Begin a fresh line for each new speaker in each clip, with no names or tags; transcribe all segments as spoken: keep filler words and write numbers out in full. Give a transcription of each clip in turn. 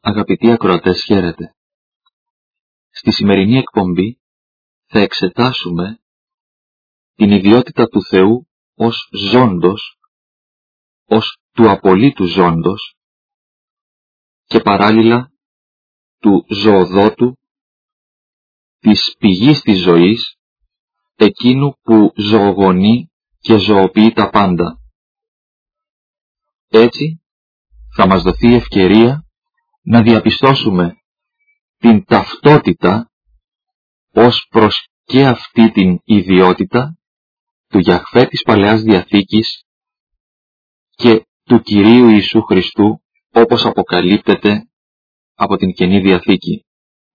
Αγαπητοί ακροατές, χαίρετε. Στη σημερινή εκπομπή θα εξετάσουμε την ιδιότητα του Θεού ως ζώντος, ως του απολύτου ζώντος και παράλληλα του ζωοδότου, της πηγής της ζωής, εκείνου που ζωογονεί και ζωοποιεί τα πάντα. Έτσι θα μας δοθεί ευκαιρία να διαπιστώσουμε την ταυτότητα ως προς και αυτή την ιδιότητα του Γιαχβέ της Παλαιάς Διαθήκης και του Κυρίου Ιησού Χριστού όπως αποκαλύπτεται από την Καινή Διαθήκη.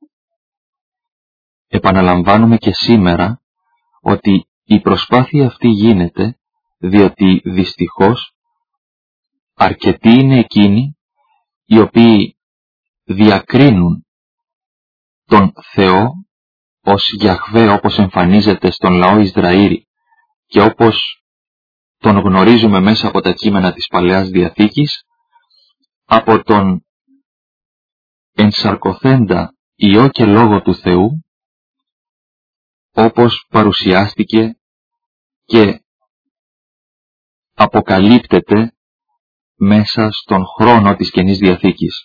Επαναλαμβάνουμε και σήμερα ότι η προσπάθεια αυτή γίνεται διότι δυστυχώς αρκετοί είναι εκείνοι οι οποίοι διακρίνουν τον Θεό ως Γιαχβέ όπως εμφανίζεται στον λαό Ισραήλ και όπως τον γνωρίζουμε μέσα από τα κείμενα της Παλαιάς Διαθήκης, από τον ενσαρκωθέντα Υιό και Λόγο του Θεού, όπως παρουσιάστηκε και αποκαλύπτεται μέσα στον χρόνο της Καινής Διαθήκης.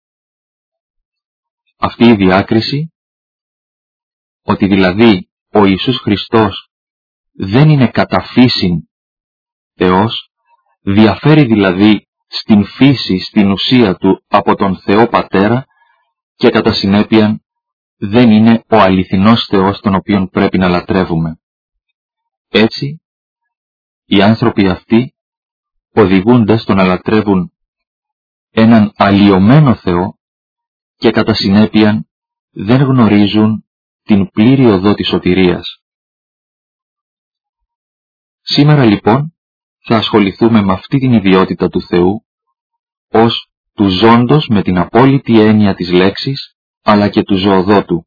Αυτή η διάκριση, ότι δηλαδή ο Ιησούς Χριστός δεν είναι κατά φύσιν Θεός, διαφέρει δηλαδή στην φύση, στην ουσία του από τον Θεό Πατέρα και κατά συνέπεια δεν είναι ο αληθινός Θεός τον οποίον πρέπει να λατρεύουμε. Έτσι, οι άνθρωποι αυτοί οδηγούνται στο να λατρεύουν έναν αλλοιωμένο Θεό και κατά συνέπεια δεν γνωρίζουν την πλήρη οδό της σωτηρίας. Σήμερα λοιπόν θα ασχοληθούμε με αυτή την ιδιότητα του Θεού ως του ζώντος με την απόλυτη έννοια της λέξης αλλά και του ζωοδότου.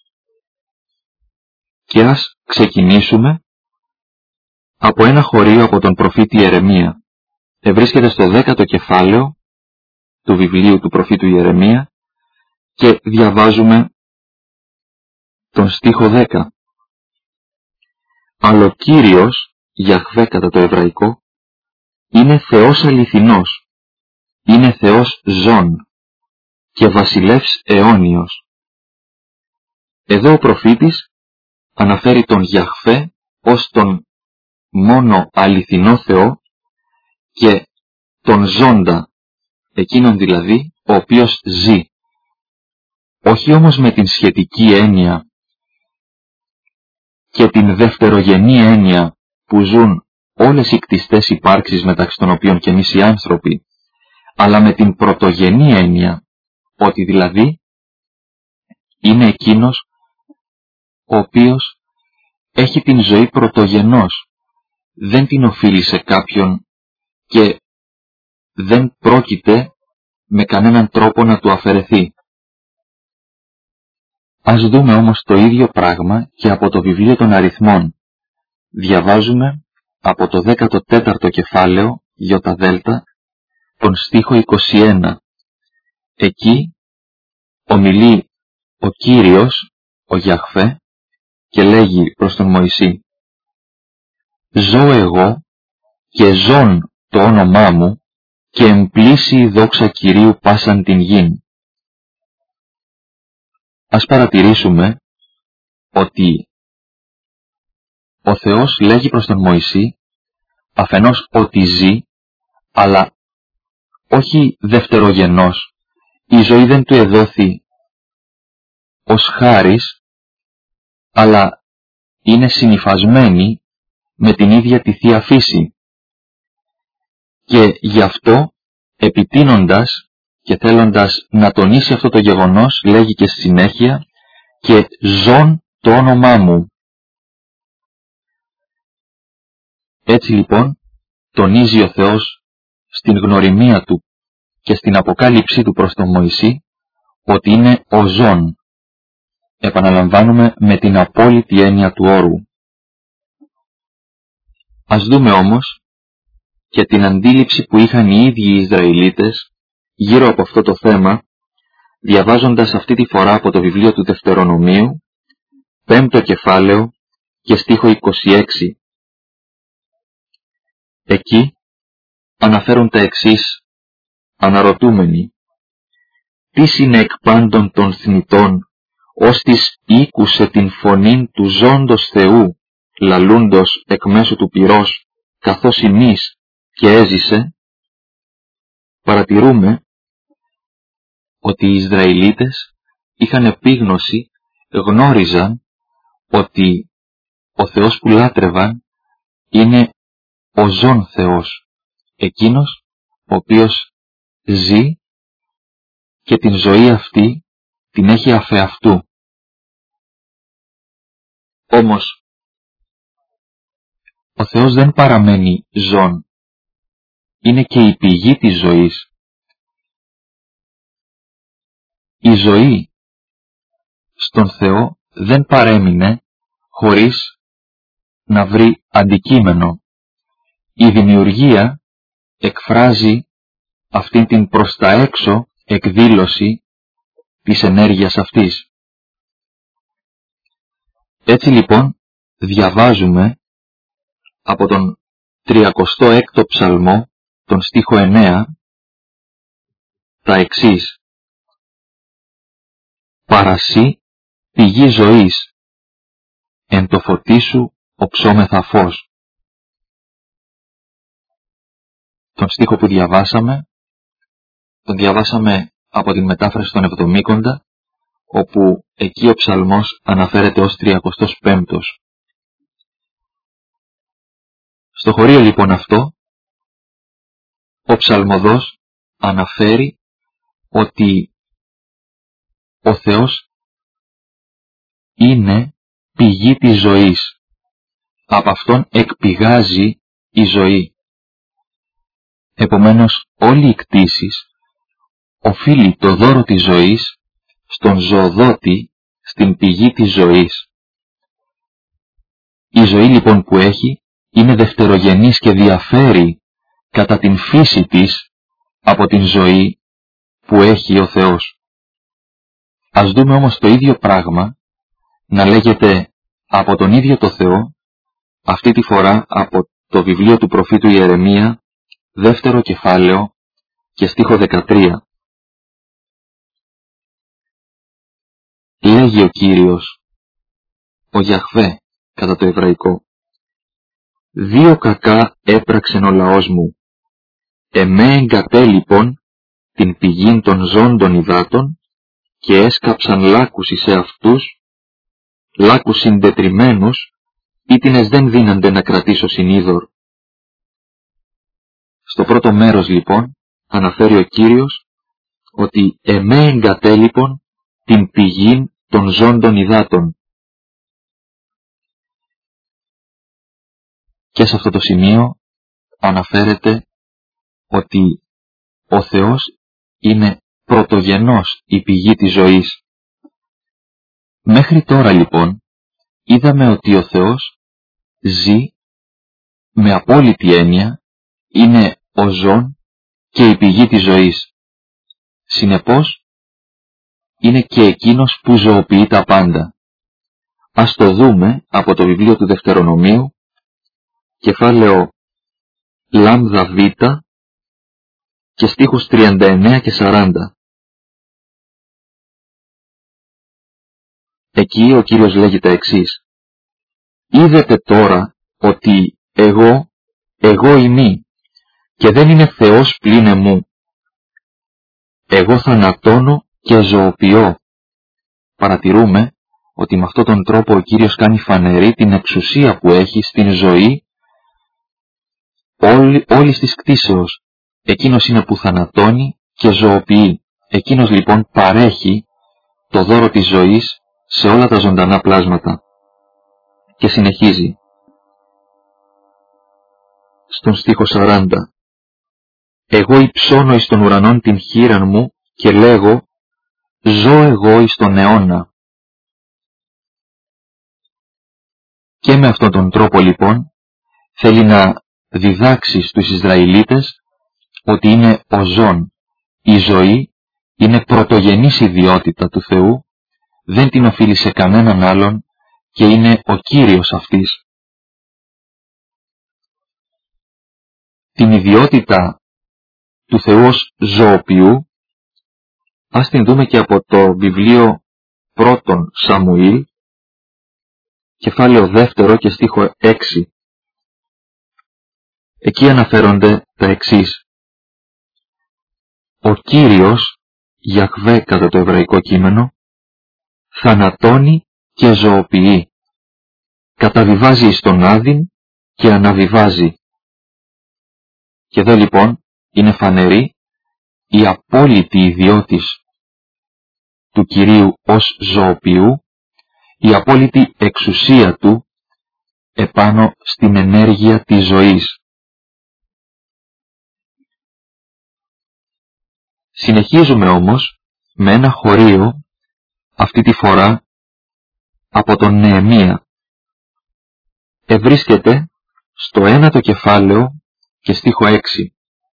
Και ας ξεκινήσουμε από ένα χωρίο από τον προφήτη Ιερεμία. Ευρίσκεται στο δέκατο κεφάλαιο του βιβλίου του προφήτου Ιερεμία και διαβάζουμε τον στίχο δέκα. Αλλά ο Κύριος, Γιαχβέ κατά το εβραϊκό, είναι Θεός αληθινός, είναι Θεός ζών και βασιλεύς αιώνιος. Εδώ ο προφήτης αναφέρει τον Γιαχβέ ως τον μόνο αληθινό Θεό και τον ζώντα, εκείνον δηλαδή ο οποίος ζει. Όχι όμως με την σχετική έννοια και την δευτερογενή έννοια που ζουν όλες οι κτιστές υπάρξεις μεταξύ των οποίων και εμείς οι άνθρωποι, αλλά με την πρωτογενή έννοια, ότι δηλαδή είναι εκείνος ο οποίος έχει την ζωή πρωτογενώς, δεν την οφείλει σε κάποιον και δεν πρόκειται με κανέναν τρόπο να του αφαιρεθεί. Ας δούμε όμως το ίδιο πράγμα και από το βιβλίο των αριθμών. Διαβάζουμε από το δέκατο τέταρτο κεφάλαιο Ι Δέλτα τον στίχο είκοσι ένα. Εκεί ομιλεί ο Κύριος, ο Γιαχβέ, και λέγει προς τον Μωυσή: «Ζω εγώ και ζών το όνομά μου και εμπλήσει η δόξα Κυρίου πάσαν την γην». Ας παρατηρήσουμε ότι ο Θεός λέγει προς τον Μωυσή αφενός ότι ζει, αλλά όχι δευτερογενώς. Η ζωή δεν του εδόθη ως χάρις, αλλά είναι συνυφασμένη με την ίδια τη Θεία Φύση. Και γι' αυτό, επιτείνοντας και θέλοντας να τονίσει αυτό το γεγονός, λέγει και στη συνέχεια «και ζών το όνομά μου». Έτσι λοιπόν τονίζει ο Θεός στην γνωριμία του και στην αποκάλυψή του προς τον Μωυσή ότι είναι ο ζών. Επαναλαμβάνουμε με την απόλυτη έννοια του όρου. Ας δούμε όμως και την αντίληψη που είχαν οι ίδιοι οι Ισραηλίτες γύρω από αυτό το θέμα, διαβάζοντας αυτή τη φορά από το βιβλίο του Δευτερονομίου, πέμπτο κεφάλαιο και στίχο είκοσι έξι. Εκεί αναφέρουν τα εξής αναρωτούμενοι. Τι είναι εκ πάντων των θνητών, ώστις ήκουσε την φωνήν του ζώντος Θεού, λαλούντος εκ μέσω του πυρός, καθώς ημείς και έζησε. Παρατηρούμε ότι οι Ισραηλίτες είχαν επίγνωση, γνώριζαν ότι ο Θεός που λάτρευαν είναι ο ζών Θεός, εκείνος ο οποίος ζει και την ζωή αυτή την έχει αφεαυτού. Όμως, ο Θεός δεν παραμένει ζών, είναι και η πηγή της ζωής. Η ζωή στον Θεό δεν παρέμεινε χωρίς να βρει αντικείμενο. Η δημιουργία εκφράζει αυτήν την προς τα έξω εκδήλωση της ενέργειας αυτής. Έτσι λοιπόν διαβάζουμε από τον τριακοστό έκτο ψαλμό, τον στίχο εννέα, τα εξής. Παρασύ πηγή ζωής, εν το φωτί σου οψόμεθα φως. Τον στίχο που διαβάσαμε, τον διαβάσαμε από την μετάφραση των Εβδομήκοντα, όπου εκεί ο ψαλμός αναφέρεται ως τριακοστός πέμπτος. Στο χωρίο λοιπόν αυτό, ο ψαλμοδός αναφέρει ότι ο Θεός είναι πηγή της ζωής. Από Αυτόν εκπηγάζει η ζωή. Επομένως όλη η κτήσης οφείλει το δώρο της ζωής στον ζωοδότη, στην πηγή της ζωής. Η ζωή λοιπόν που έχει είναι δευτερογενής και διαφέρει κατά την φύση της από την ζωή που έχει ο Θεός. Ας δούμε όμως το ίδιο πράγμα να λέγεται από τον ίδιο το Θεό, αυτή τη φορά από το βιβλίο του προφήτου Ιερεμία, δεύτερο κεφάλαιο και στίχο δεκατρία. Λέγει ο Κύριος, ο Γιαχβέ κατά το εβραϊκό, δύο κακά έπραξεν ο λαός μου, εμέ εγκατέ λοιπόν την πηγήν των ζών των υδάτων και έσκαψαν λάκους εις αυτούς, λάκους συντετριμένους, ήτινες δεν δύνανται να κρατήσω συνείδωρ. Στο πρώτο μέρος λοιπόν αναφέρει ο Κύριος ότι εμέ εγκατέ λοιπόν την πηγήν των ζών των υδάτων. Και σε αυτό το σημείο αναφέρεται ότι ο Θεός είναι πρωτογενός η πηγή της ζωής. Μέχρι τώρα λοιπόν είδαμε ότι ο Θεός ζει με απόλυτη έννοια, είναι ο ζών και η πηγή της ζωής. Συνεπώς είναι και εκείνος που ζωοποιεί τα πάντα. Ας το δούμε από το βιβλίο του Δευτερονομίου, κεφάλαιο λάμδα β και στίχους τριάντα εννέα και σαράντα. Εκεί ο Κύριος λέγει τα εξής. Είδετε τώρα ότι εγώ, εγώ ημί, και δεν είναι Θεός πλην εμού. Εγώ θανατώνω και ζωοποιώ. Παρατηρούμε ότι με αυτόν τον τρόπο ο Κύριος κάνει φανερή την εξουσία που έχει στην ζωή όλη, όλης της κτήσεως. Εκείνος είναι που θανατώνει και ζωοποιεί. Εκείνος λοιπόν παρέχει το δώρο της ζωής σε όλα τα ζωντανά πλάσματα. Και συνεχίζει στον στίχο σαράντα. Εγώ υψώνω εις των ουρανών την χείραν μου και λέγω, ζω εγώ εις τον αιώνα. Και με αυτόν τον τρόπο λοιπόν θέλει να διδάξει στους Ισραηλίτες ότι είναι ο ζών, η ζωή είναι πρωτογενής ιδιότητα του Θεού, δεν την οφείλει σε κανέναν άλλον και είναι ο Κύριος αυτής. Την ιδιότητα του Θεού ως ζωοποιού ας την δούμε και από το βιβλίο πρώτον Σαμουήλ, κεφάλαιο δεύτερο και στίχο έξι. Εκεί αναφέρονται τα εξής. Ο Κύριος, Ιαχβέ κατά το εβραϊκό κείμενο, θανατώνει και ζωοποιεί. Καταβιβάζει εις τον άδειν και αναβιβάζει. Και εδώ λοιπόν είναι φανερή η απόλυτη ιδιότης του Κυρίου ως ζωοποιού, η απόλυτη εξουσία του επάνω στην ενέργεια της ζωής. Συνεχίζουμε όμως με ένα χωρίο, αυτή τη φορά από τον Νεεμία. Ευρίσκεται στο ένατο κεφάλαιο και στίχο έξι.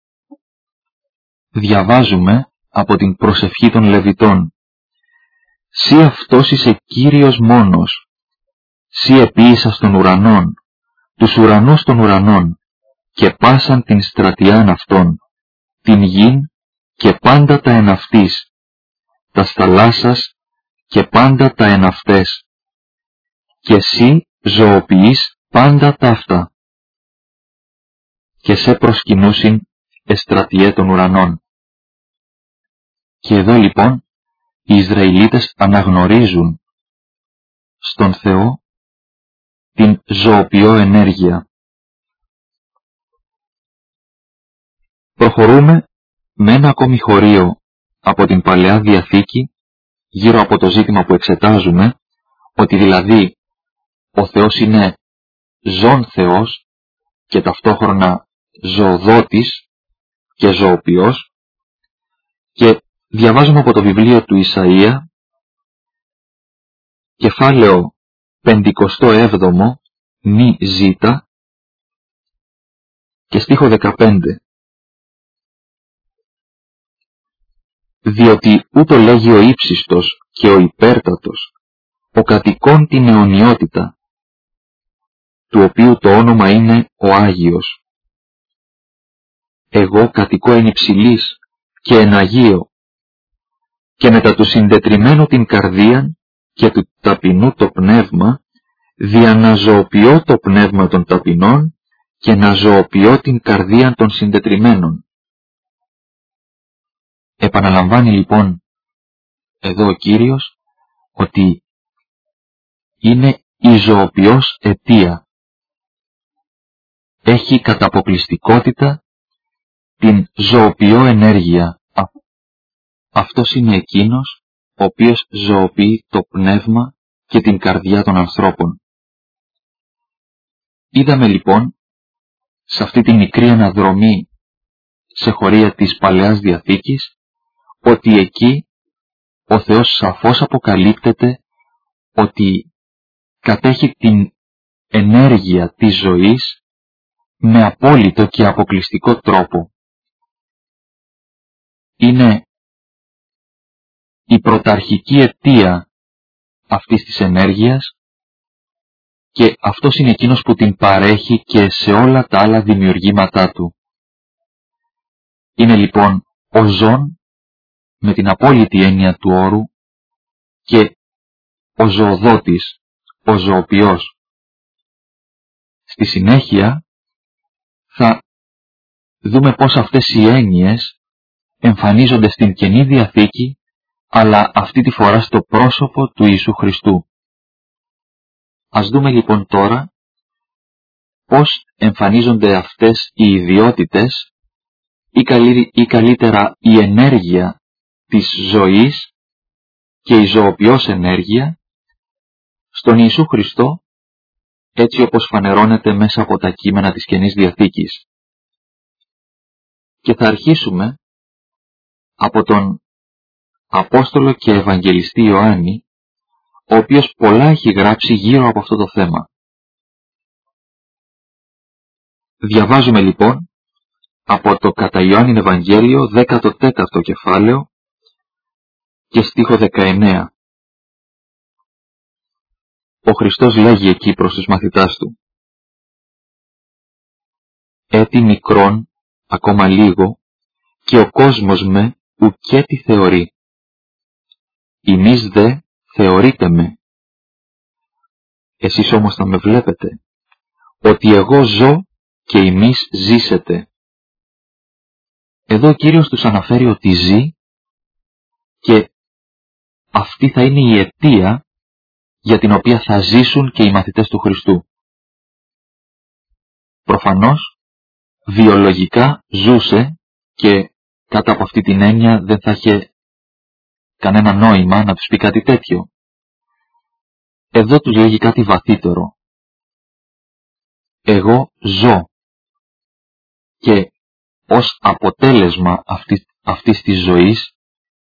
Διαβάζουμε από την προσευχή των Λεβιτών. «Σύ αυτός είσαι Κύριος μόνος, σύ επίησας των ουρανών, τους ουρανούς των ουρανών, και πάσαν την στρατιάν αυτών, την γην και πάντα τα εναυτής, τα θαλάσσας και πάντα τα εναυτές, και σύ ζωοποιείς πάντα τα αυτά, και σε προσκυνούσιν εστρατιέ των ουρανών». Και εδώ λοιπόν οι Ισραηλίτες αναγνωρίζουν στον Θεό την ζωοποιό ενέργεια. Προχωρούμε με ένα ακόμη χωρίο από την Παλαιά Διαθήκη γύρω από το ζήτημα που εξετάζουμε, ότι δηλαδή ο Θεός είναι ζών Θεός και ταυτόχρονα ζωοδότης και ζωοποιός, και διαβάζουμε από το βιβλίο του Ισαΐα, κεφάλαιο πεντηκοστό έβδομο, νη ζήτα, και στίχο δεκαπέντε. «Διότι ούτω λέγει ο ύψιστος και ο υπέρτατος, ο κατοικών την αιωνιότητα, του οποίου το όνομα είναι ο Άγιος. Εγώ κατοικώ εν υψηλής και εν Αγίο, και μετά του συντετριμένου την καρδίαν και του ταπεινού το πνεύμα, δια να ζωοποιώ το πνεύμα των ταπεινών και να ζωοποιώ την καρδίαν των συντετριμένων». Επαναλαμβάνει λοιπόν εδώ ο Κύριος ότι είναι η ζωοποιός αιτία. Έχει κατά αποκλειστικότητα την ζωοποιό ενέργεια. Αυτός είναι εκείνος ο οποίος ζωοποιεί το πνεύμα και την καρδιά των ανθρώπων. Είδαμε λοιπόν σε αυτή τη μικρή αναδρομή σε χωρία της Παλαιάς Διαθήκης ότι εκεί ο Θεός σαφώς αποκαλύπτεται ότι κατέχει την ενέργεια της ζωής με απόλυτο και αποκλειστικό τρόπο. Είναι η πρωταρχική αιτία αυτής της ενέργειας και αυτός είναι εκείνος που την παρέχει και σε όλα τα άλλα δημιουργήματά του. Είναι λοιπόν ο ζών με την απόλυτη έννοια του όρου και ο ζωοδότης, ο ζωοποιός. Στη συνέχεια θα δούμε πώς αυτές οι έννοιες εμφανίζονται στην Καινή Διαθήκη, αλλά αυτή τη φορά στο πρόσωπο του Ιησού Χριστού. Ας δούμε λοιπόν τώρα πώς εμφανίζονται αυτές οι ιδιότητες ή, καλύ, ή καλύτερα η ενέργεια της ζωής και η ζωοποιός ενέργεια στον Ιησού Χριστό, έτσι όπως φανερώνεται μέσα από τα κείμενα της Καινής Διαθήκης. Και θα αρχίσουμε από τον Απόστολο και Ευαγγελιστή Ιωάννη, ο οποίος πολλά έχει γράψει γύρω από αυτό το θέμα. Διαβάζουμε λοιπόν από το κατά Ιωάννην Ευαγγέλιο δέκατο τέταρτο κεφάλαιο και στίχο δεκαεννέα. Ο Χριστός λέγει εκεί προς τους μαθητάς του: «Έτι μικρόν, ακόμα λίγο, και ο κόσμος με ουκέ τι θεωρεί. Ημείς δε θεωρείτε με. Εσείς όμως θα με βλέπετε, ότι εγώ ζω και ημείς ζήσετε». Εδώ ο Κύριος τους αναφέρει ότι ζει και αυτή θα είναι η αιτία για την οποία θα ζήσουν και οι μαθητές του Χριστού. Προφανώς, βιολογικά ζούσε και κάτω από αυτή την έννοια δεν θα είχε κανένα νόημα να τους πει κάτι τέτοιο. Εδώ τους λέγει κάτι βαθύτερο. Εγώ ζω και ως αποτέλεσμα αυτή, αυτής της ζωής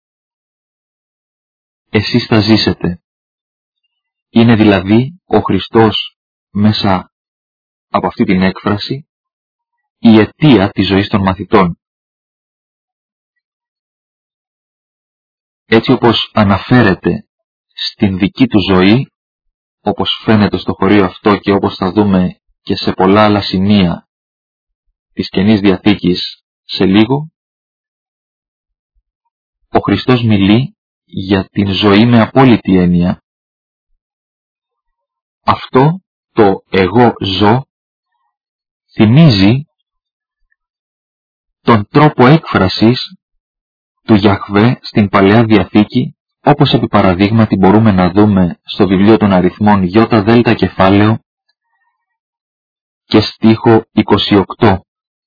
εσείς θα ζήσετε. Είναι δηλαδή ο Χριστός μέσα από αυτή την έκφραση η αιτία της ζωής των μαθητών. Έτσι όπως αναφέρεται στην δική του ζωή, όπως φαίνεται στο χωρίο αυτό και όπως θα δούμε και σε πολλά άλλα σημεία της Καινής Διαθήκης σε λίγο, ο Χριστός μιλεί για την ζωή με απόλυτη έννοια. Αυτό το «εγώ ζω» θυμίζει τον τρόπο έκφρασης του Γιαχβέ στην Παλαιά Διαθήκη, όπως επί παραδείγματι μπορούμε να δούμε στο βιβλίο των αριθμών Ι Δ κεφάλαιο και στίχο είκοσι οκτώ.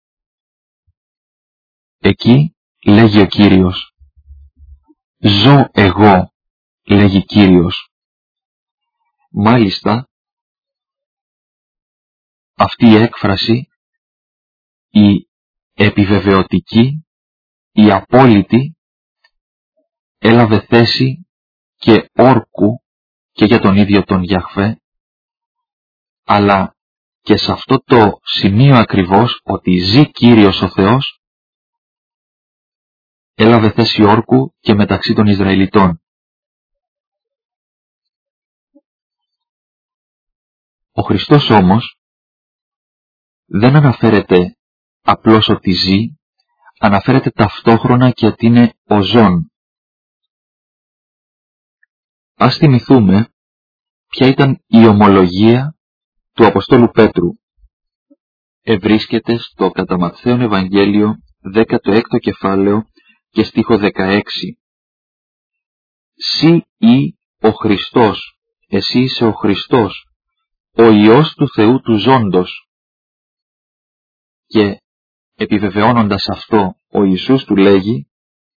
Εκεί λέγει ο Κύριος: «Ζω εγώ», λέγει Κύριος. Μάλιστα, αυτή η έκφραση, η επιβεβαιωτική, η απόλυτη, έλαβε θέση και όρκου και για τον ίδιο τον Γιαχβέ, αλλά και σε αυτό το σημείο ακριβώς ότι ζει Κύριος ο Θεός, έλαβε θέση όρκου και μεταξύ των Ισραηλιτών. Ο Χριστός όμως δεν αναφέρεται απλώς ότι ζει, αναφέρεται ταυτόχρονα και ότι είναι ο ζών. Ας θυμηθούμε ποια ήταν η ομολογία του Αποστόλου Πέτρου. Ευρίσκεται στο κατά Ματθαίον Ευαγγέλιο δέκατο έκτο κεφάλαιο και στίχο δεκαέξι. «Συ ή ο Χριστός, εσύ είσαι ο Χριστός, ο Υιός του Θεού του ζώντος». Και επιβεβαιώνοντας αυτό, ο Ιησούς του λέγει: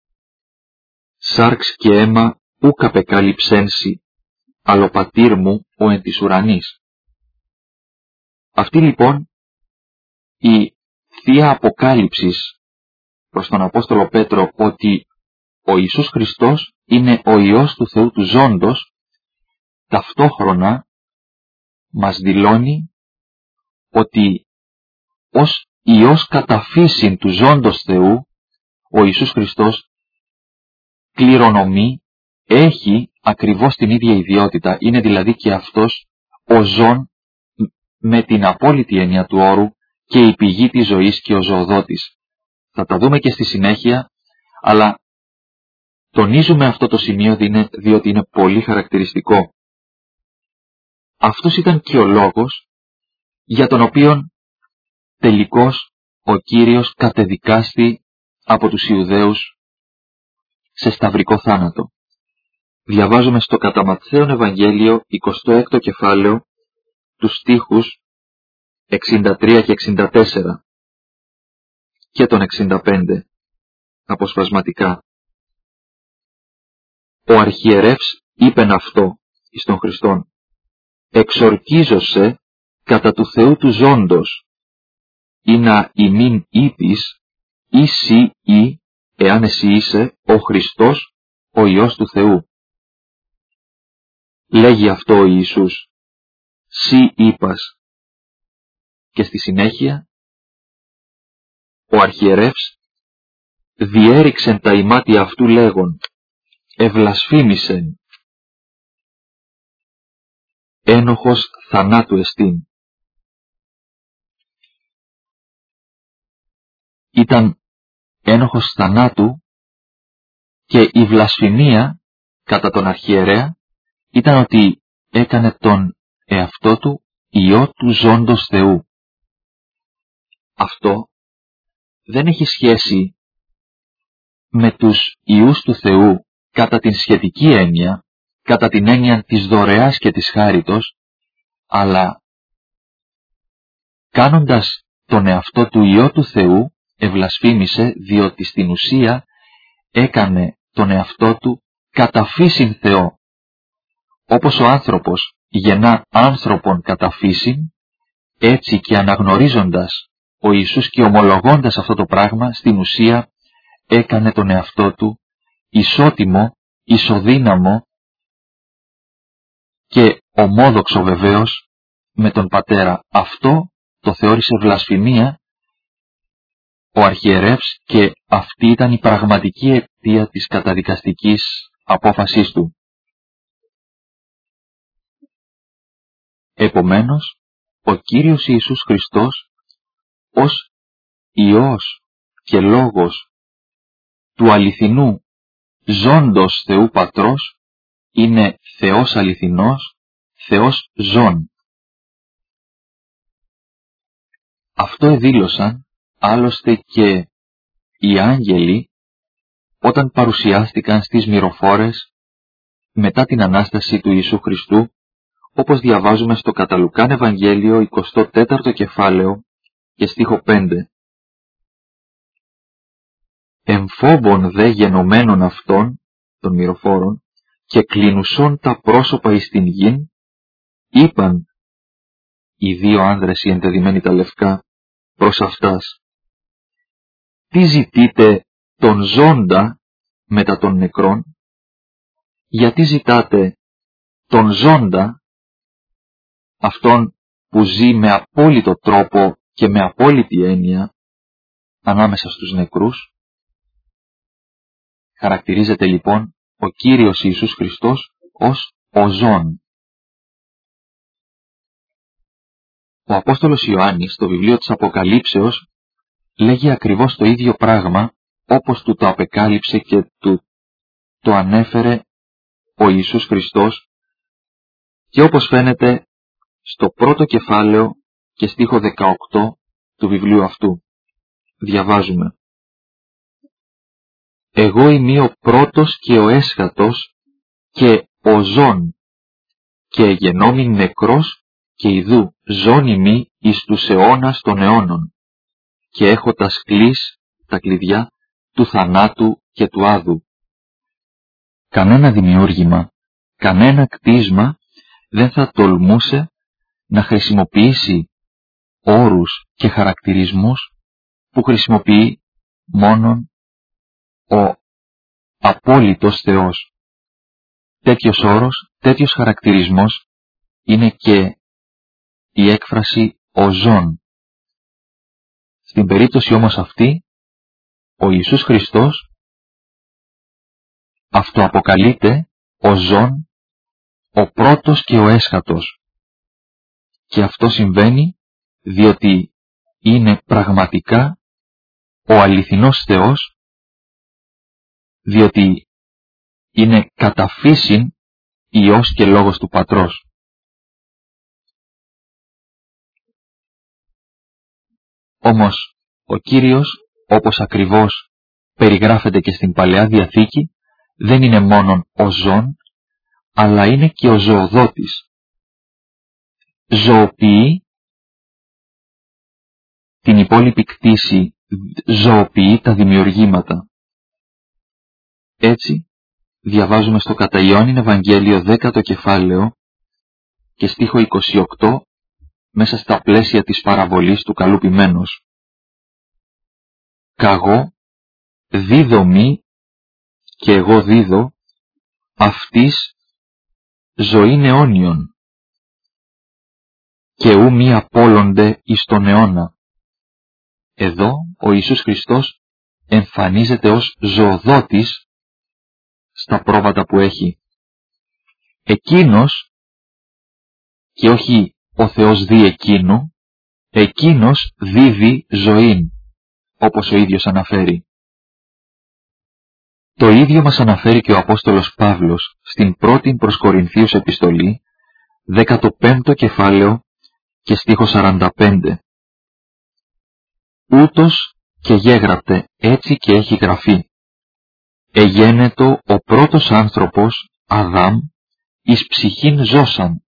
«Σάρξ και αίμα ούκ απεκάλυψένσι, αλλά ο πατήρ μου ο εν της ουρανής». Αυτή λοιπόν η θεία αποκάλυψης προς τον Απόστολο Πέτρο ότι ο Ιησούς Χριστός είναι ο Υιός του Θεού του ζώντος, ταυτόχρονα μας δηλώνει ότι ως Υιός κατά φύσιν του ζώντος Θεού, ο Ιησούς Χριστός κληρονομεί, έχει ακριβώς την ίδια ιδιότητα. Είναι δηλαδή και αυτός ο ζών με την απόλυτη έννοια του όρου και η πηγή της ζωής και ο ζωοδότης. Θα τα δούμε και στη συνέχεια, αλλά τονίζουμε αυτό το σημείο διότι είναι πολύ χαρακτηριστικό. Αυτός ήταν και ο λόγος για τον οποίο τελικώς ο Κύριος κατεδικάστη από τους Ιουδαίους σε σταυρικό θάνατο. Διαβάζουμε στο κατά Ματθαίον Ευαγγέλιο εικοστό έκτο κεφάλαιο τους στίχους εξήντα τρία και εξήντα τέσσερα και τον εξήντα πέντε αποσπασματικά. Ο αρχιερεύς είπεν αυτό εις τον Χριστόν: «Εξορκίζωσε κατά του Θεού του ζώντος, ή να ημίν είπεις, ή σύ ή, εάν εσύ είσαι ο Χριστός, ο Υιός του Θεού». Λέγει αυτό ο Ιησούς: «Σύ είπας». Και στη συνέχεια ο αρχιερεύς διέριξεν τα ημάτια αυτού λέγον: ευλασφήμισεν. Ένοχος θανάτου εστίν. Ήταν ένοχος θανάτου και η βλασφημία κατά τον αρχιερέα ήταν ότι έκανε τον εαυτό του Υιό του ζώντος Θεού. Αυτό δεν έχει σχέση με τους Υιούς του Θεού κατά την σχετική έννοια, κατά την έννοια της δωρεάς και της χάριτος, αλλά κάνοντας τον εαυτό του Υιό του Θεού ευλασφήμισε, διότι στην ουσία έκανε τον εαυτό του κατά φύσιν Θεό. Όπως ο άνθρωπος γεννά άνθρωπον κατά φύσιν, έτσι και αναγνωρίζοντας ο Ιησούς και ομολογώντας αυτό το πράγμα, στην ουσία έκανε τον εαυτό του ισότιμο, ισοδύναμο και ομόδοξο βεβαίως με τον Πατέρα. Αυτό το θεώρησε βλασφημία ο αρχιερεύς και αυτή ήταν η πραγματική αιτία της καταδικαστικής απόφασής του. Επομένως, ο Κύριος Ιησούς Χριστός ως Υιός και Λόγος του αληθινού ζώντος Θεού Πατρός είναι Θεός αληθινός, Θεός ζών. Αυτό εδήλωσαν άλλωστε και οι άγγελοι όταν παρουσιάστηκαν στις μυροφόρες μετά την Ανάσταση του Ιησού Χριστού, όπως διαβάζουμε στο κατά Λουκάν Ευαγγέλιο εικοστό τέταρτο κεφάλαιο και στίχο πέντε. Εμφόβων δε γενομένων αυτών των μυροφόρων και κλεινουσών τα πρόσωπα εις την γην, είπαν οι δύο άνδρες οι εντεδειμένοι τα λευκά προς αυτάς, τι ζητείτε τον ζώντα μετά των νεκρών, γιατί ζητάτε τον ζώντα, αυτόν που ζει με απόλυτο τρόπο και με απόλυτη έννοια ανάμεσα στους νεκρούς. Χαρακτηρίζεται λοιπόν ο Κύριος Ιησούς Χριστός ως ο ζών. Ο Απόστολος Ιωάννης στο βιβλίο της Αποκαλύψεως λέγει ακριβώς το ίδιο πράγμα όπως του το απεκάλυψε και του το ανέφερε ο Ιησούς Χριστός και όπως φαίνεται στο πρώτο κεφάλαιο και στίχο δεκαοκτώ του βιβλίου αυτού. Διαβάζουμε: «Εγώ είμαι ο πρώτος και ο έσχατος και ο ζών, και γενόμην νεκρός και ιδού ζών ημί εις τους αιώνας των αιώνων, και έχω τα σκλείς, τα κλειδιά του θανάτου και του άδου». Κανένα δημιούργημα, κανένα κτίσμα δεν θα τολμούσε να χρησιμοποιήσει όρους και χαρακτηρισμούς που χρησιμοποιεί μόνον ο απόλυτος Θεός. Τέτοιος όρος, τέτοιος χαρακτηρισμός είναι και η έκφραση ο ζών. Στην περίπτωση όμως αυτή, ο Ιησούς Χριστός αυτοαποκαλείται ο ζών, ο πρώτος και ο έσχατος. Και αυτό συμβαίνει διότι είναι πραγματικά ο αληθινός Θεός, διότι είναι κατά φύσιν Υιός και Λόγος του Πατρός. Όμως ο Κύριος, όπως ακριβώς περιγράφεται και στην Παλαιά Διαθήκη, δεν είναι μόνον ο ζών, αλλά είναι και ο ζωοδότης. Ζωοποιεί την υπόλοιπη κτήση, ζωοποιεί τα δημιουργήματα. Έτσι, διαβάζουμε στο κατά Ιωάννην Ευαγγέλιο δέκατο κεφάλαιο και στίχο είκοσι οκτώ μέσα στα πλαίσια της παραβολής του καλού ποιμένος. «Καγώ δίδω μη και εγώ δίδω αυτής ζωήν αιώνιον και ου μη απόλονται εις τον αιώνα». Εδώ ο Ιησούς Χριστός εμφανίζεται ως ζωοδότης στα πρόβατα που έχει. Εκείνος, και όχι ο Θεός δι' εκείνου, εκείνος δίδει ζωήν, όπως ο ίδιος αναφέρει. Το ίδιο μας αναφέρει και ο Απόστολος Παύλος στην πρώτη προς Κορινθίους επιστολή, δέκατο πέμπτο κεφάλαιο και στίχο σαράντα πέντε. Ούτως και γέγραπτε, έτσι και έχει γραφεί. Εγένετο ο πρώτος άνθρωπος, Αδάμ, εις ψυχήν ζώσαν.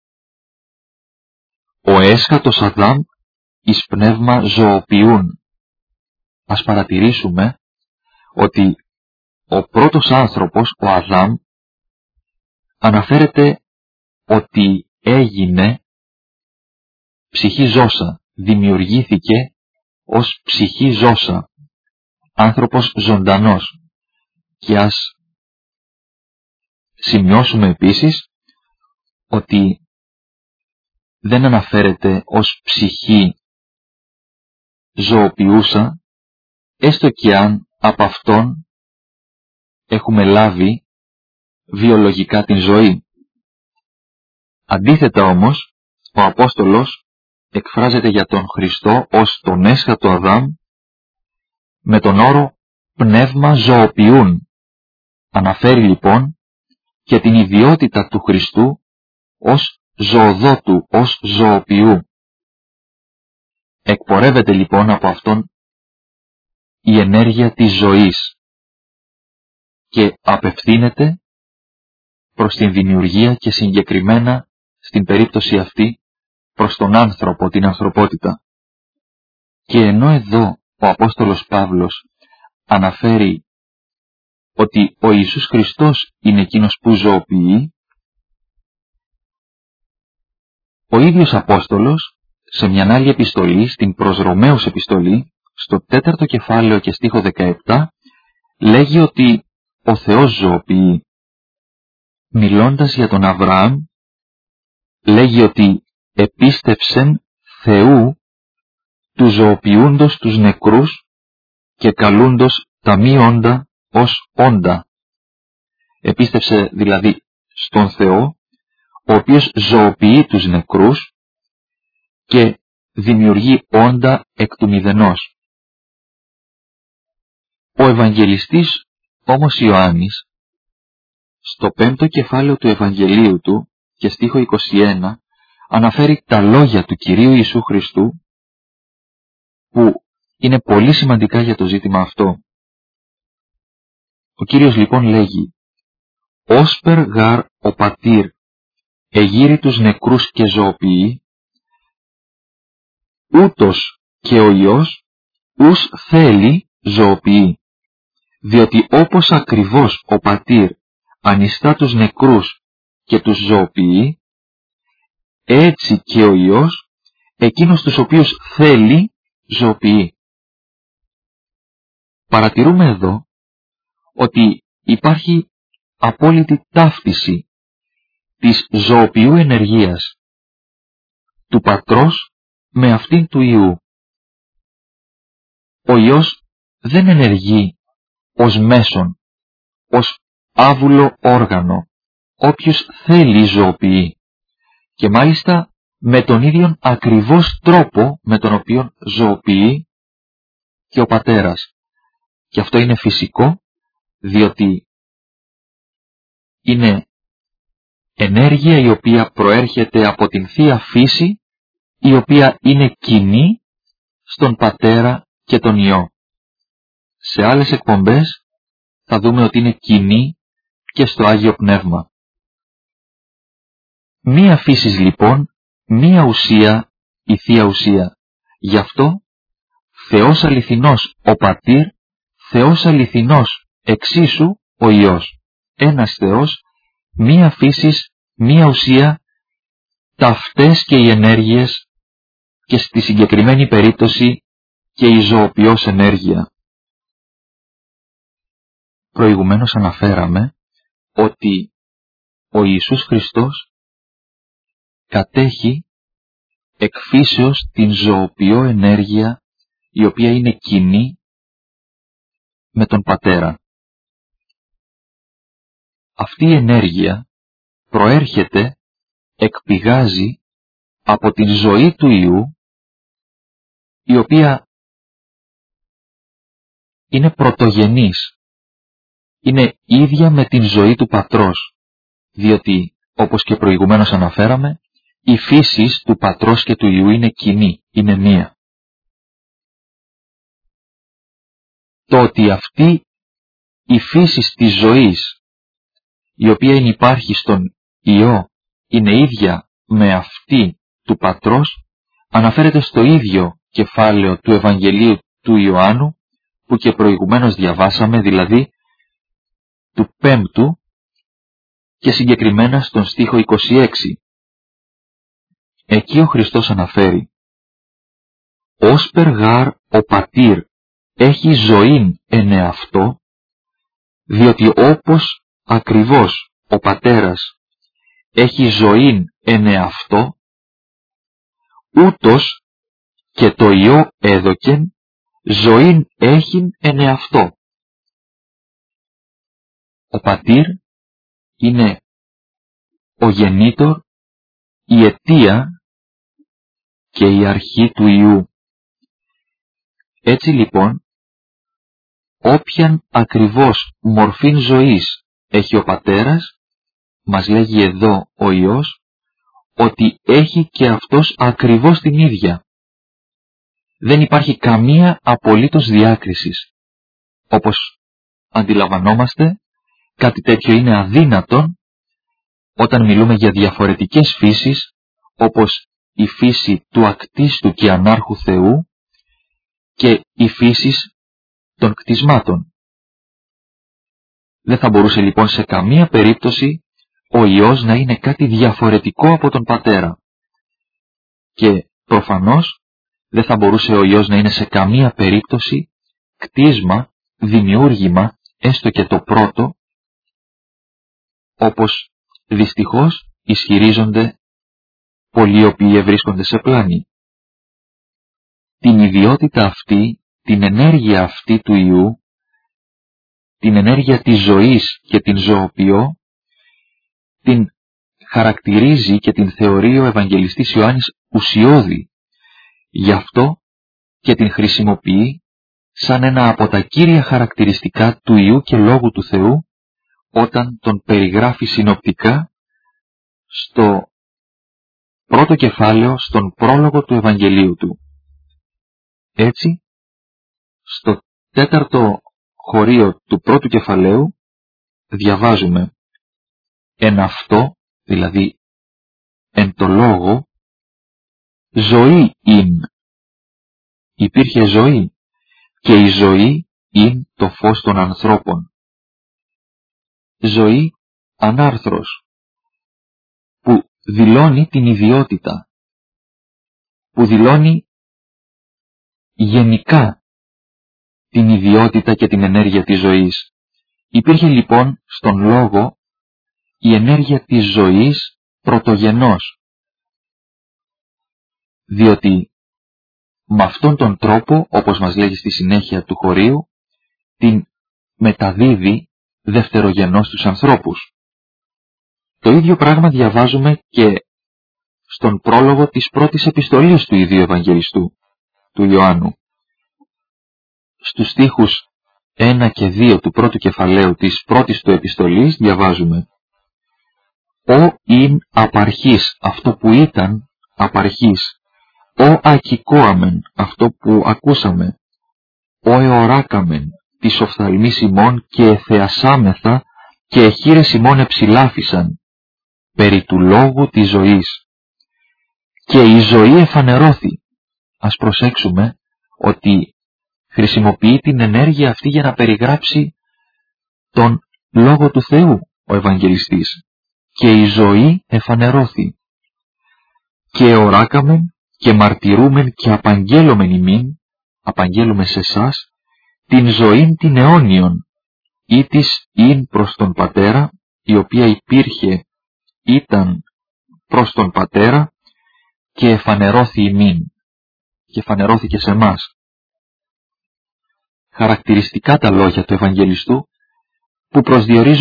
Ο έσχατος Αδάμ, εις πνεύμα ζωοποιούν. Ας παρατηρήσουμε ότι ο πρώτος άνθρωπος, ο Αδάμ, αναφέρεται ότι έγινε ψυχή ζώσα, δημιουργήθηκε ως ψυχή ζώσα, άνθρωπος ζωντανός. Και ας σημειώσουμε επίσης ότι δεν αναφέρεται ως ψυχή ζωοποιούσα, έστω και αν από αυτόν έχουμε λάβει βιολογικά την ζωή. Αντίθετα όμως, ο Απόστολος εκφράζεται για τον Χριστό ως τον έσχατο Αδάμ με τον όρο πνεύμα ζωοποιούν. Αναφέρει λοιπόν και την ιδιότητα του Χριστού ως ζωοδότου, ως ζωοποιού. Εκπορεύεται λοιπόν από αυτόν η ενέργεια της ζωής και απευθύνεται προς την δημιουργία και συγκεκριμένα στην περίπτωση αυτή προς τον άνθρωπο, την ανθρωπότητα. Και ενώ εδώ ο Απόστολος Παύλος αναφέρει ότι ο Ιησούς Χριστός είναι εκείνος που ζωοποιεί, ο ίδιος Απόστολος σε μια άλλη επιστολή, στην προς Ρωμαίους επιστολή, στο τέταρτο κεφάλαιο και στίχο δεκαεπτά, λέγει ότι ο Θεός ζωοποιεί. Μιλώντας για τον Αβραάμ, λέγει ότι επίστευσεν Θεού του ζωοποιούντος τους νεκρούς και καλούντος τα μη όντα ως όντα. Επίστευσε δηλαδή στον Θεό, ο οποίος ζωοποιεί τους νεκρούς και δημιουργεί όντα εκ του μηδενός. Ο Ευαγγελιστής όμως Ιωάννης, στο πέμπτο κεφάλαιο του Ευαγγελίου του και στίχο είκοσι ένα, αναφέρει τα λόγια του Κυρίου Ιησού Χριστού, που είναι πολύ σημαντικά για το ζήτημα αυτό. Ο Κύριος λοιπόν λέγει «Όσπερ γάρ ο πατήρ εγείρει τους νεκρούς και ζωοποιεί, ούτως και ο Υιός ους θέλει ζωοποιεί, διότι όπως ακριβώς ο πατήρ ανιστά τους νεκρούς και τους ζωοποιεί, έτσι και ο Υιός εκείνος τους οποίους θέλει ζωοποιεί». Παρατηρούμε εδώ ότι υπάρχει απόλυτη ταύτιση της ζωοποιού ενεργείας του Πατρός με αυτήν του Υιού. Ο Υιός δεν ενεργεί ως μέσον, ως άβουλο όργανο, όποιος θέλει ζωοποιεί, και μάλιστα με τον ίδιον ακριβώς τρόπο με τον οποίο ζωοποιεί και ο Πατέρας. Και αυτό είναι φυσικό, διότι είναι ενέργεια η οποία προέρχεται από την Θεία Φύση, η οποία είναι κοινή στον Πατέρα και τον Υιό. Σε άλλες εκπομπές θα δούμε ότι είναι κοινή και στο Άγιο Πνεύμα. Μία φύσης λοιπόν, μία ουσία, η Θεία Ουσία. Γι' αυτό Θεός αληθινός ο Πατήρ, Θεός αληθινός εξίσου ο Υιός. Ένας Θεός, μία φύσης, μία ουσία, ταυτές και οι ενέργειες και στη συγκεκριμένη περίπτωση και η ζωοποιός ενέργεια. Προηγουμένως αναφέραμε ότι ο Ιησούς Χριστός κατέχει εκ φύσεως την ζωοποιό ενέργεια, η οποία είναι κοινή με τον Πατέρα. αυτή η ενέργεια προέρχεται, εκπηγάζει από την ζωή του Υιού, η οποία είναι πρωτογενής, είναι ίδια με την ζωή του Πατρός, διότι, όπως και προηγουμένως αναφέραμε, η φύση του Πατρός και του Υιού είναι κοινή, είναι μία. Το ότι αυτή η φύση της ζωής, η οποία υπάρχει στον Υιό, είναι ίδια με αυτή του Πατρός, αναφέρεται στο ίδιο κεφάλαιο του Ευαγγελίου του Ιωάννου, που και προηγουμένως διαβάσαμε, δηλαδή του πέμπτου και συγκεκριμένα στον στίχο είκοσι έξι. Εκεί ο Χριστός αναφέρει «Όσπερ γάρ ο πατήρ έχει ζωήν εν εαυτό, διότι όπως ακριβώς ο πατέρας έχει ζωήν εν εαυτό, ούτως και το Υιό έδωκεν ζωήν έχειν εν εαυτό». Ο πατήρ είναι ο γεννήτωρ, η αιτία και η αρχή του Υιού. Έτσι λοιπόν, όποιαν ακριβώς μορφήν ζωής έχει ο πατέρας, μας λέγει εδώ ο Υιός, ότι έχει και αυτός ακριβώς την ίδια. Δεν υπάρχει καμία απολύτως διάκρισης. Όπως αντιλαμβανόμαστε, κάτι τέτοιο είναι αδύνατον όταν μιλούμε για διαφορετικές φύσεις, όπως η φύση του ακτίστου και ανάρχου Θεού και η φύση των κτισμάτων. Δεν θα μπορούσε λοιπόν σε καμία περίπτωση ο Υιός να είναι κάτι διαφορετικό από τον Πατέρα. Και προφανώς δεν θα μπορούσε ο Υιός να είναι σε καμία περίπτωση κτίσμα, δημιούργημα, έστω και το πρώτο, όπως δυστυχώς ισχυρίζονται πολλοί οι οποίοι βρίσκονται σε πλάνη. Την ιδιότητα αυτή, την ενέργεια αυτή του Υιού, την ενέργεια της ζωής και την ζωοποιώ, την χαρακτηρίζει και την θεωρεί ο Ευαγγελιστής Ιωάννης ουσιώδη. Γι' αυτό και την χρησιμοποιεί σαν ένα από τα κύρια χαρακτηριστικά του Υιού και Λόγου του Θεού, όταν τον περιγράφει συνοπτικά στο πρώτο κεφάλαιο, στον πρόλογο του Ευαγγελίου του. Έτσι, στο τέταρτο χωρίο του πρώτου κεφαλαίου διαβάζουμε «Εν αυτό», δηλαδή «εν το λόγο, ζωή ειν». Υπήρχε ζωή και η ζωή ειν το φως των ανθρώπων. Ζωή ανάρθρος, που δηλώνει την ιδιότητα, που δηλώνει γενικά την ιδιότητα και την ενέργεια της ζωής. Υπήρχε λοιπόν στον λόγο η ενέργεια της ζωής πρωτογενώς, διότι με αυτόν τον τρόπο, όπως μας λέγει στη συνέχεια του χωρίου, την μεταδίδει δευτερογενώς στους ανθρώπους. Το ίδιο πράγμα διαβάζουμε και στον πρόλογο της πρώτης επιστολής του ίδιου Ευαγγελιστού, του Ιωάννου. Στους στίχους ένα και δύο του πρώτου κεφαλαίου της πρώτης του επιστολής διαβάζουμε «Ο ειν απαρχής», αυτό που ήταν απαρχής, «Ο ακικόαμεν», αυτό που ακούσαμε, «Ο εωράκαμεν», της οφθαλμής ημών και εθεασάμεθα και εχείρες ημών εψηλάφισαν, περί του λόγου της ζωής. Και η ζωή εφανερώθη. Ας προσέξουμε ότι χρησιμοποιεί την ενέργεια αυτή για να περιγράψει τον Λόγο του Θεού ο Ευαγγελιστής. Και η ζωή εφανερώθη. Και οράκαμεν και μαρτυρούμεν και απαγγέλωμεν ημίν, απαγγέλουμε σε εσάς, την ζωήν την αιώνιον, ή της ειν προς τον Πατέρα, η οποία υπήρχε, ήταν προς τον Πατέρα και εφανερώθη ημίν, και εφανερώθηκε σε εμάς. Χαρακτηριστικά τα λόγια του Ευαγγελιστού που προσδιορίζουν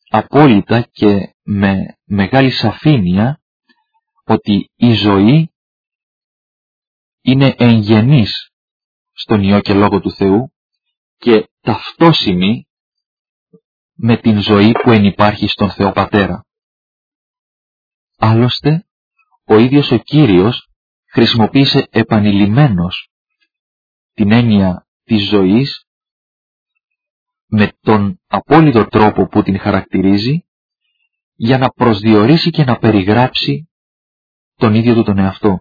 απόλυτα και με μεγάλη σαφήνεια ότι η ζωή είναι εγγενής στον Υιό και Λόγο του Θεού και ταυτόσιμη με την ζωή που ενυπάρχει στον Θεό Πατέρα. Άλλωστε, ο ίδιος ο Κύριος χρησιμοποίησε επανειλημμένος την έννοια της ζωής με τον απόλυτο τρόπο που την χαρακτηρίζει για να προσδιορίσει και να περιγράψει τον ίδιο του τον εαυτό.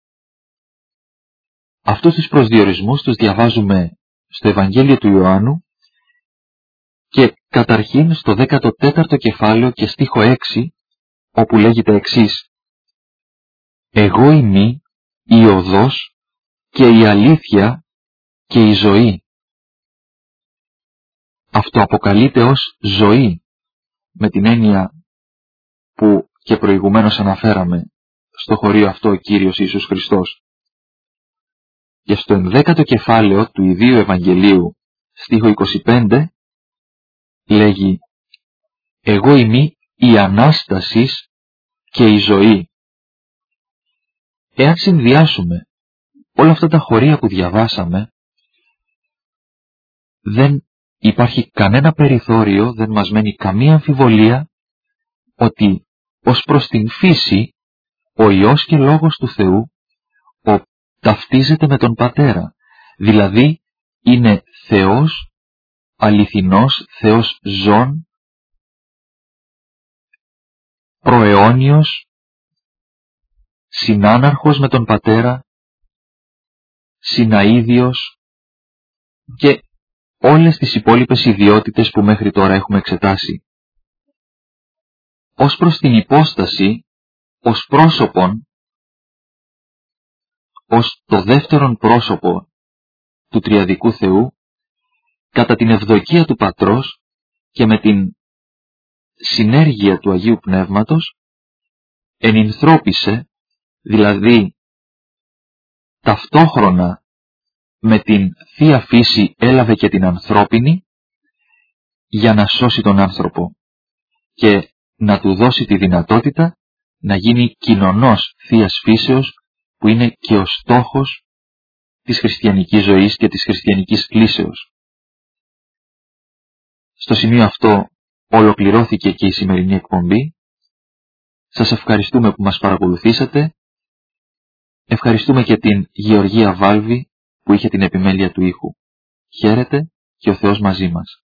Αυτούς τους προσδιορισμούς τους διαβάζουμε στο Ευαγγέλιο του Ιωάννου και καταρχήν στο δέκατο τέταρτο κεφάλαιο και στίχο έξι, όπου λέγεται εξής: «Εγώ ειμι η οδός και η αλήθεια και η ζωή». Αυτό αποκαλείται ως ζωή, με την έννοια που και προηγουμένως αναφέραμε στο χωρίο αυτό ο Κύριος Ιησούς Χριστός. Και στο ενδέκατο κεφάλαιο του ιδίου Ευαγγελίου, στίχο είκοσι πέντε, λέγει «Εγώ ειμι η Ανάστασης και η ζωή». Εάν συνδυάσουμε όλα αυτά τα χωρία που διαβάσαμε, δεν υπάρχει κανένα περιθώριο, δεν μας μένει καμία αμφιβολία ότι ως προς την φύση ο Υιός και Λόγος του Θεού ο ταυτίζεται με τον Πατέρα, δηλαδή είναι Θεός, αληθινός Θεός ζών, προαιώνιος, συνάναρχος με τον Πατέρα, συναΐδιος και όλες τις υπόλοιπες ιδιότητες που μέχρι τώρα έχουμε εξετάσει. Ως προς την υπόσταση, ως πρόσωπον, ως το δεύτερον πρόσωπο του τριαδικού Θεού, κατά την ευδοκία του Πατρός και με την συνέργεια του Αγίου Πνεύματος, ενυνθρώπισε, δηλαδή ταυτόχρονα με την Θεία Φύση έλαβε και την ανθρώπινη, για να σώσει τον άνθρωπο και να του δώσει τη δυνατότητα να γίνει κοινωνός Θείας Φύσεως, που είναι και ο στόχος της χριστιανικής ζωής και της χριστιανικής κλίσεως. Στο σημείο αυτό ολοκληρώθηκε και η σημερινή εκπομπή. Σας ευχαριστούμε που μας παρακολουθήσατε. Ευχαριστούμε και την Γεωργία Βάλβη που είχε την επιμέλεια του ήχου. Χαίρετε και ο Θεός μαζί μας.